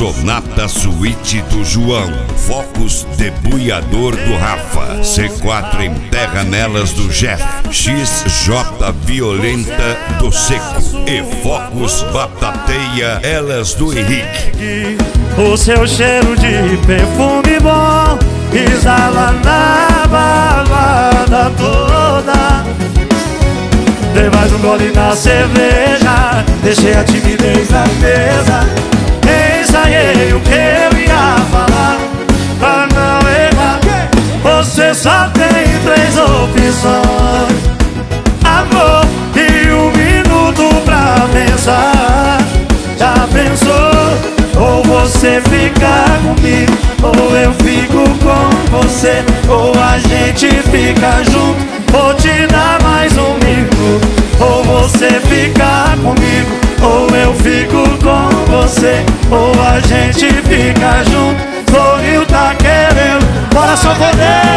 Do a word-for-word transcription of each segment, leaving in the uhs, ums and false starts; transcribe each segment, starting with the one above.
Sonata Suíte do João, Focus debulhador do Rafa, C quatro enterra nelas do Jeff, X J violenta do Seco e Focus batateia elas do Henrique. O seu cheiro de perfume bom exala na balada toda. Dei mais um gole na cerveja, deixei a timidez na mesa. Ensaiei o que eu ia falar pra não errar. Você só tem três opções: amor e um minuto pra pensar. Já pensou? Ou você fica comigo, ou eu fico com você, ou a gente fica junto. Vou te dar mais um minuto. Ou você fica comigo, ou eu fico com você, ou a gente fica junto. Floril tá querendo, bora só poder.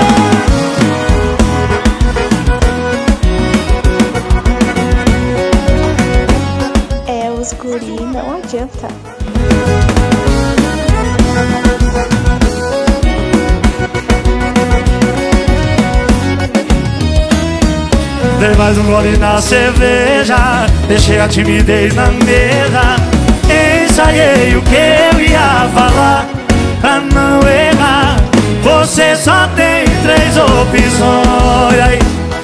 É, os guri não adianta. Dei mais um gole na cerveja, deixei a timidez na mesa. Ensaiei o que eu ia falar pra não errar. Você só tem três opções aí,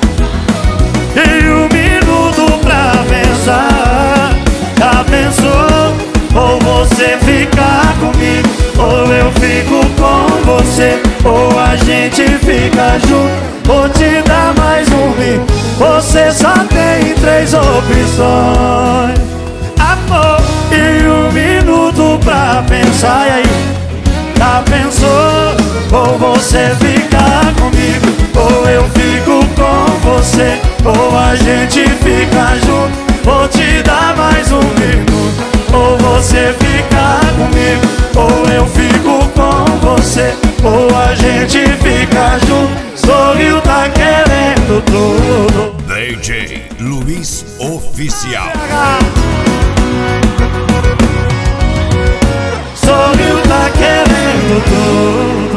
e um minuto pra pensar. Já pensou? Ou você fica comigo, ou eu fico com você, ou a gente fica junto. Vou te dar mais um minuto. Você só tem três opções: amor e um minuto pra pensar. E aí, já pensou? Ou você fica comigo, ou eu fico com você, ou a gente fica junto. Vou te dar mais um minuto. Ou você fica comigo, ou eu fico com você, ou a gente fica junto. Sorriu tá querendo tudo. D J Luiz Oficial. Sorriu tá querendo tudo.